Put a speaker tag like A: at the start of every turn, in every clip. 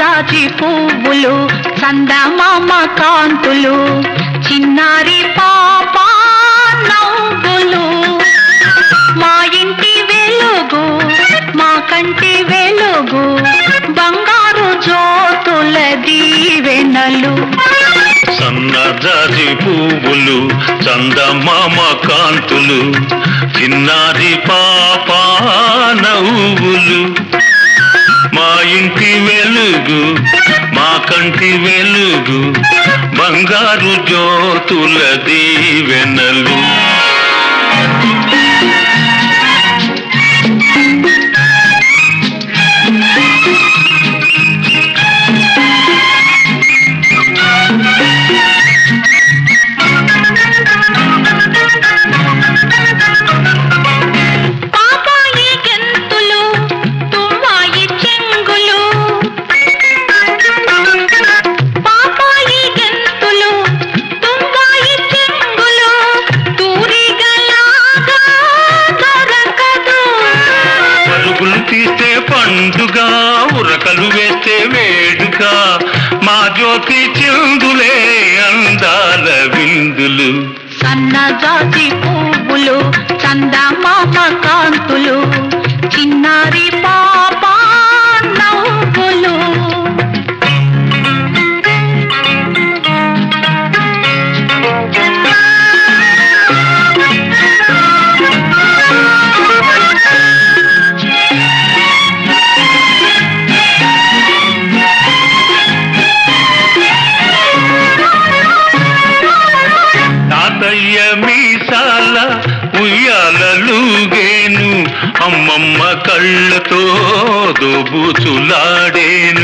A: జాజి పువ్వులు చందమామ కాంతులు చిన్నారి పాప నవ్వులు మా ఇంటి వెలుగు మా కంటి వెలుగు బంగారు జ్యోతుల దీవెనలు
B: సన్నజాజి పువ్వులు చందమామ కాంతులు చిన్నారి పాప నవ్వులు మా ఇంటి వెలుగు మా కంటి వెలుగు బంగారు జ్యోతుల దీవెనలు తీస్తే పండుగ ఉరకలు వేస్తే వేడుక మా జ్యోతి చిందులే అందాల విందులు
A: సన్నజాజి పువ్వులు చందమామ కాంతులు చిన్నారి పాప నవ్వులు
B: మీసాల ఉయ్యాలలుగేను అమ్మమ్మ కళ్ళతో దోబుచులాడేను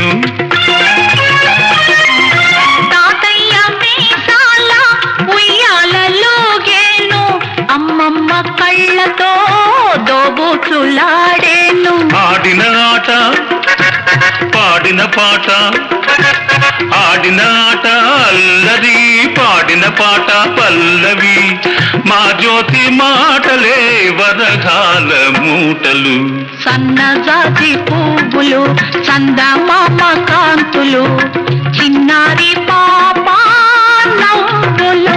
A: తాతయ్య మీసాల ఉయ్యాలలుగేను అమ్మమ్మ కళ్ళతో దోబుచులాడేను
B: ఆడిన ఆట పాడిన పాట ఆడిన ఆట అల్లరి పాడిన పాట పల్లవి మా జ్యోతి మాటలే వరగాల మూటలు
A: సన్నజాజి పువ్వులు చందమామ కాంతులు చిన్నారి పాప నవ్వులు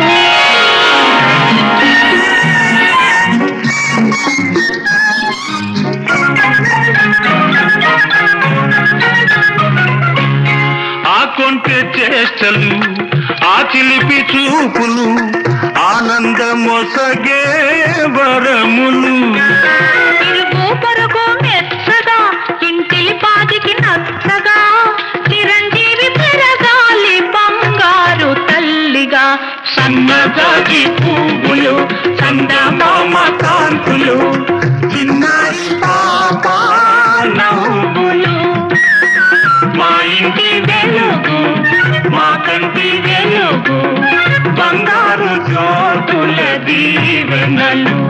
B: కొంటె చేష్టలు ఆ చిలిపి చూపులు ఆనందమొసగే వరములు
A: ఇరుగు పొరుగు మెచ్చగా ఇంటిలి పాదికి నచ్చగా చిరంజీవి పెరగాలి బంగారు తల్లిగా
B: సన్నజాజి పువ్వులు చందమామ కాంతులు చిన్నారి పాప నవ్వులు మా ఇంటి వెలుగు మా కంటి వెలుగు బంగారు జ్యోతుల దీవెనలు